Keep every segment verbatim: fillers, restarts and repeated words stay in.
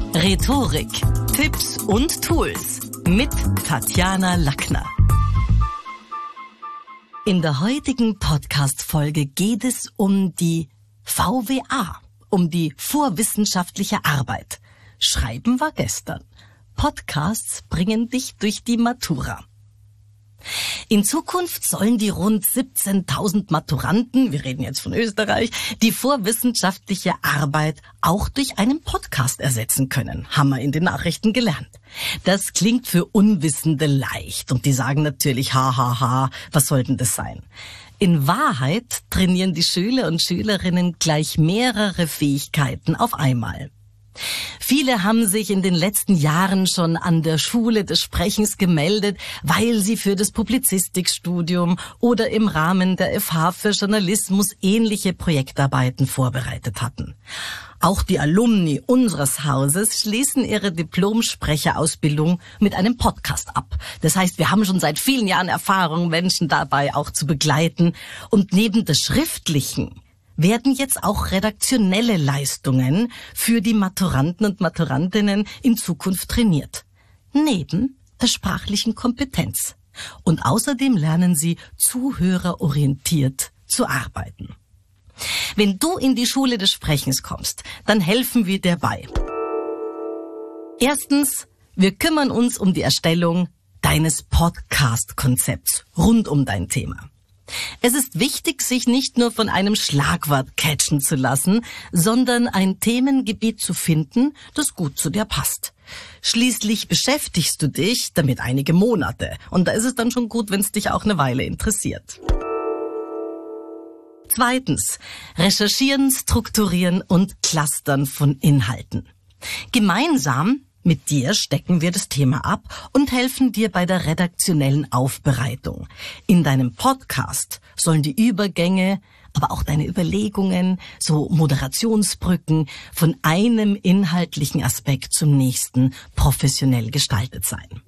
Rhetorik, Tipps und Tools mit Tatjana Lackner. In der heutigen Podcast-Folge geht es um die V W A, um die vorwissenschaftliche Arbeit. Schreiben war gestern. Podcasts bringen dich durch die Matura. In Zukunft sollen die rund siebzehntausend Maturanten, wir reden jetzt von Österreich, die vorwissenschaftliche Arbeit auch durch einen Podcast ersetzen können, haben wir in den Nachrichten gelernt. Das klingt für Unwissende leicht und die sagen natürlich, ha, ha, ha, was soll denn das sein? In Wahrheit trainieren die Schüler und Schülerinnen gleich mehrere Fähigkeiten auf einmal. Viele haben sich in den letzten Jahren schon an der Schule des Sprechens gemeldet, weil sie für das Publizistikstudium oder im Rahmen der F H für Journalismus ähnliche Projektarbeiten vorbereitet hatten. Auch die Alumni unseres Hauses schließen ihre Diplom-Sprecherausbildung mit einem Podcast ab. Das heißt, wir haben schon seit vielen Jahren Erfahrung, Menschen dabei auch zu begleiten. Und neben der schriftlichen werden jetzt auch redaktionelle Leistungen für die Maturanten und Maturantinnen in Zukunft trainiert. Neben der sprachlichen Kompetenz. Und außerdem lernen sie zuhörerorientiert zu arbeiten. Wenn du in die Schule des Sprechens kommst, dann helfen wir dir bei. Erstens, wir kümmern uns um die Erstellung deines Podcast-Konzepts rund um dein Thema. Es ist wichtig, sich nicht nur von einem Schlagwort catchen zu lassen, sondern ein Themengebiet zu finden, das gut zu dir passt. Schließlich beschäftigst du dich damit einige Monate und da ist es dann schon gut, wenn es dich auch eine Weile interessiert. Zweitens, recherchieren, strukturieren und clustern von Inhalten. Gemeinsam mit dir stecken wir das Thema ab und helfen dir bei der redaktionellen Aufbereitung. In deinem Podcast sollen die Übergänge, aber auch deine Überlegungen, so Moderationsbrücken von einem inhaltlichen Aspekt zum nächsten professionell gestaltet sein.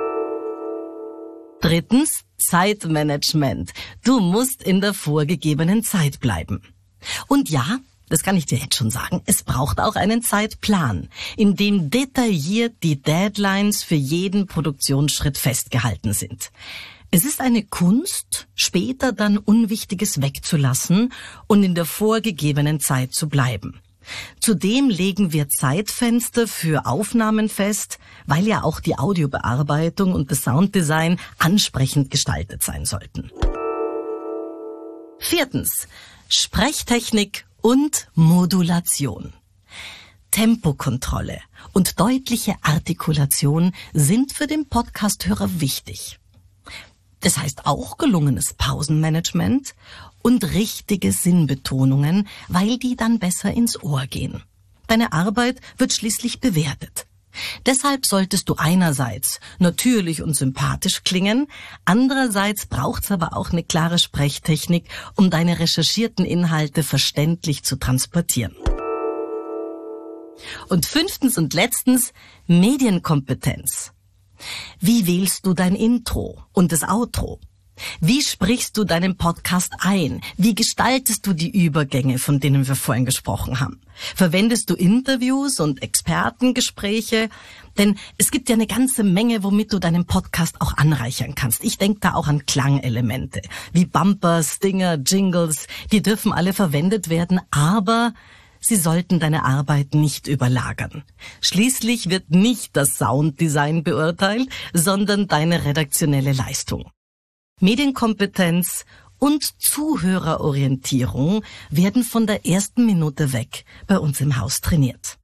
Drittens, Zeitmanagement. Du musst in der vorgegebenen Zeit bleiben. Und ja, das kann ich dir jetzt schon sagen, es braucht auch einen Zeitplan, in dem detailliert die Deadlines für jeden Produktionsschritt festgehalten sind. Es ist eine Kunst, später dann Unwichtiges wegzulassen und in der vorgegebenen Zeit zu bleiben. Zudem legen wir Zeitfenster für Aufnahmen fest, weil ja auch die Audiobearbeitung und das Sounddesign ansprechend gestaltet sein sollten. Viertens, Sprechtechnik und Modulation. Tempokontrolle und deutliche Artikulation sind für den Podcast-Hörer wichtig. Das heißt auch gelungenes Pausenmanagement und richtige Sinnbetonungen, weil die dann besser ins Ohr gehen. Deine Arbeit wird schließlich bewertet. Deshalb solltest du einerseits natürlich und sympathisch klingen, andererseits braucht's aber auch eine klare Sprechtechnik, um deine recherchierten Inhalte verständlich zu transportieren. Und fünftens und letztens, Medienkompetenz. Wie wählst du dein Intro und das Outro? Wie sprichst du deinen Podcast ein? Wie gestaltest du die Übergänge, von denen wir vorhin gesprochen haben? Verwendest du Interviews und Expertengespräche? Denn es gibt ja eine ganze Menge, womit du deinen Podcast auch anreichern kannst. Ich denke da auch an Klangelemente, wie Bumper, Stinger, Jingles. Die dürfen alle verwendet werden, aber sie sollten deine Arbeit nicht überlagern. Schließlich wird nicht das Sounddesign beurteilt, sondern deine redaktionelle Leistung. Medienkompetenz und Zuhörerorientierung werden von der ersten Minute weg bei uns im Haus trainiert.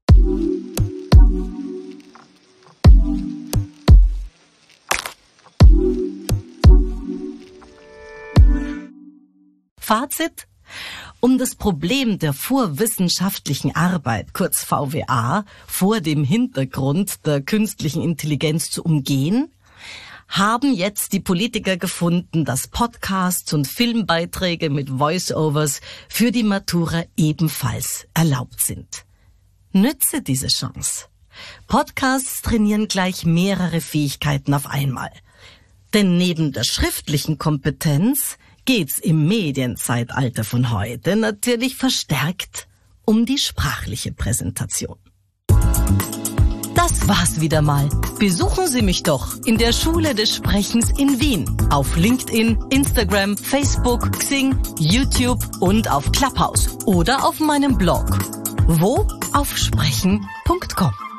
Fazit: Um das Problem der vorwissenschaftlichen Arbeit, kurz V W A, vor dem Hintergrund der künstlichen Intelligenz zu umgehen, haben jetzt die Politiker gefunden, dass Podcasts und Filmbeiträge mit Voice-Overs für die Matura ebenfalls erlaubt sind. Nütze diese Chance. Podcasts trainieren gleich mehrere Fähigkeiten auf einmal. Denn neben der schriftlichen Kompetenz geht's im Medienzeitalter von heute natürlich verstärkt um die sprachliche Präsentation. Das war's wieder mal. Besuchen Sie mich doch in der Schule des Sprechens in Wien. Auf LinkedIn, Instagram, Facebook, Xing, YouTube und auf Clubhouse. Oder auf meinem Blog. Wo? Auf sprechen punkt com.